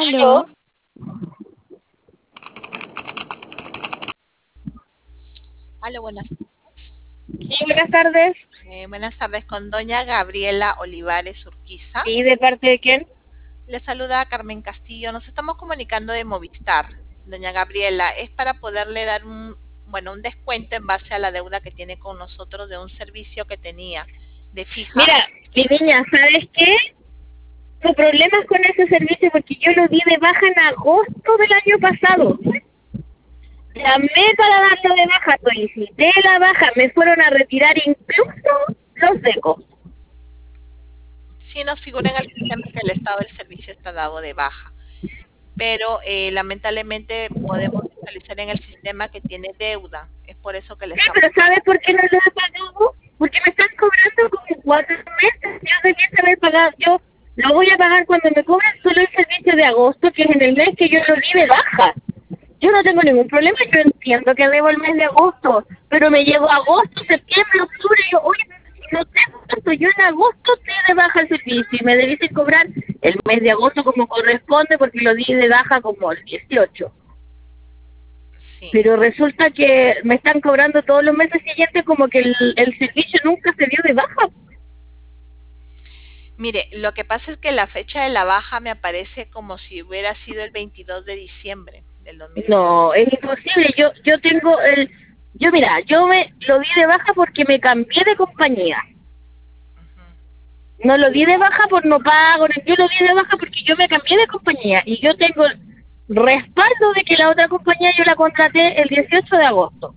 Aló, Aló, aló, buenas, sí, buenas tardes. buenas tardes con doña Gabriela Olivares Urquiza. ¿Y de parte de quién? Le saluda Carmen Castillo. Nos estamos comunicando de Movistar. Doña Gabriela, es para poderle dar un descuento en base a la deuda que tiene con nosotros de un servicio que tenía de fija. Mira, mi niña, ¿sabes qué? Tu problema es con ese servicio porque yo lo di de baja en agosto del año pasado. Llamé para darlo de baja, solicité la baja, me fueron a retirar incluso los decos. Sí nos figura en el sistema que el estado del servicio está dado de baja, pero lamentablemente podemos visualizar en el sistema que tiene deuda. Es por eso que le Sí, estamos... pero ¿sabes por qué no lo he pagado? Porque me están cobrando como 4 meses. Yo debiese haber pagado. Yo lo voy a pagar cuando me cobren solo el servicio de agosto, que es en el mes que yo lo di de baja. Yo no tengo ningún problema, yo entiendo que debo el mes de agosto, pero me llegó agosto, septiembre, octubre, y yo, oye, si no tengo tanto, yo en agosto di de baja el servicio y me debiese cobrar el mes de agosto como corresponde porque lo di de baja como el 18. Sí. Pero resulta que me están cobrando todos los meses siguientes como que el servicio nunca se dio de baja. Mire, lo que pasa es que la fecha de la baja me aparece como si hubiera sido el 22 de diciembre del 2020. No, es imposible. Yo tengo mira, yo me lo di de baja porque me cambié de compañía. No lo di de baja por no pago, yo lo di de baja porque yo me cambié de compañía y yo tengo respaldo de que la otra compañía yo la contraté el 18 de agosto.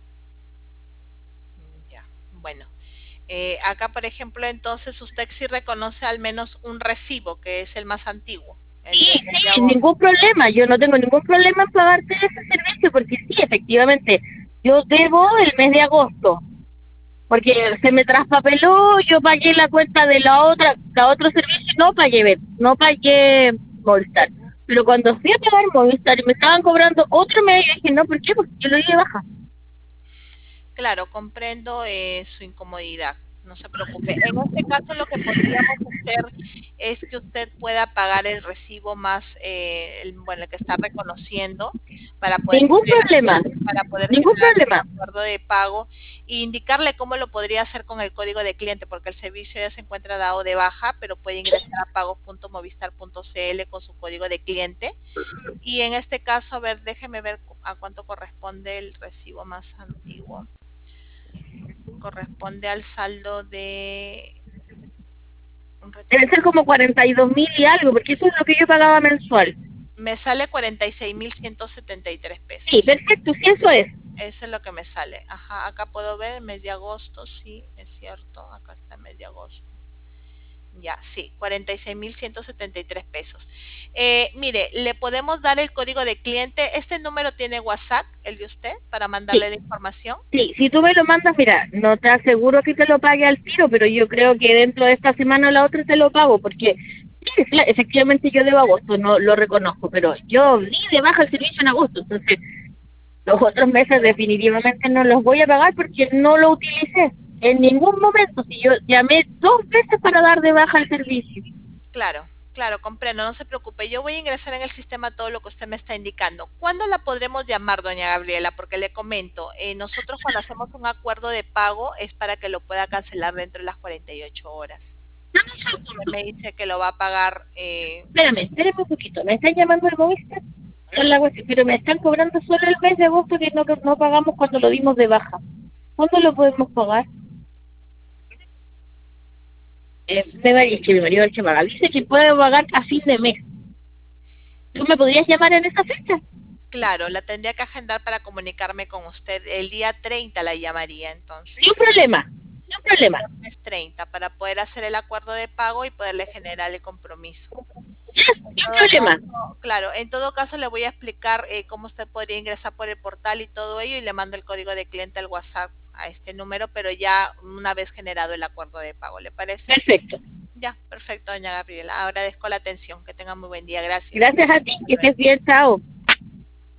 Ya, bueno. Acá, por ejemplo, entonces usted sí reconoce al menos un recibo, que es el más antiguo, el Sí, del mes de sí, agosto. ningún problema, yo no tengo ningún problema en pagarte ese servicio porque sí, efectivamente, yo debo el mes de agosto, porque se me traspapeló, yo pagué la cuenta de la otro servicio, no pagué Movistar. Pero cuando fui a pagar Movistar y me estaban cobrando otro mes, yo dije, no, ¿por qué? Porque yo lo di de baja. Claro, comprendo su incomodidad, no se preocupe. En este caso, lo que podríamos hacer es que usted pueda pagar el recibo más, el que está reconociendo para poder Ningún problema, ningún generar el problema. acuerdo de pago e indicarle cómo lo podría hacer con el código de cliente, porque el servicio ya se encuentra dado de baja, pero puede ingresar a pagos.movistar.cl con su código de cliente. Y en este caso, a ver, déjeme ver a cuánto corresponde el recibo más antiguo. Corresponde al saldo de un Debe retiro. ser como 42.000 y algo, porque eso es lo que yo pagaba mensual. Me sale 46.173 Sí, pesos. perfecto, sí, eso es. Eso es lo que me sale. Ajá, acá puedo ver el mes de agosto, sí, es cierto. Acá está el mes de agosto. Ya, sí, 46.173 pesos. Mire, le podemos dar el código de cliente. Este número tiene WhatsApp, el de usted, para mandarle Sí, la información. sí, si tú me lo mandas, mira, no te aseguro que te lo pague al tiro, pero yo creo que dentro de esta semana o la otra te lo pago, porque sí, efectivamente yo debo agosto, no lo reconozco, pero yo di de baja el servicio en agosto, entonces los otros meses definitivamente no los voy a pagar porque no lo utilicé en ningún momento. Si yo llamé 2 veces para dar de baja el servicio. Claro, claro, comprendo, no se preocupe. Yo voy a ingresar en el sistema todo lo que usted me está indicando. ¿Cuándo la podremos llamar, doña Gabriela? Porque le comento, nosotros cuando hacemos un acuerdo de pago es para que lo pueda cancelar dentro de las 48 horas. Dame un Si usted segundo. me dice que lo va a pagar, Espérame un poquito. Me están llamando el Movistar, pero me están cobrando solo el mes de agosto que no pagamos cuando lo dimos de baja. ¿Cuándo lo podemos pagar? Mi marido el que paga. Dice que puede pagar a fin de mes. ¿Tú me podrías llamar en esa fecha? claro, la tendría que agendar para comunicarme con usted. El día 30 la llamaría Ni un entonces. problema, ni un problema. Viernes 30 para poder hacer el acuerdo de pago y poderle generar el compromiso. Yes, En ni un todo problema. caso, claro, en todo caso le voy a explicar cómo usted podría ingresar por el portal y todo ello y le mando el código de cliente al WhatsApp a este número, pero ya una vez generado el acuerdo de pago, ¿le parece? Perfecto. Ya, perfecto, doña Gabriela. Agradezco la atención. Que tenga muy buen día. Gracias. Gracias a ti, Hasta que luego. estés bien, chao.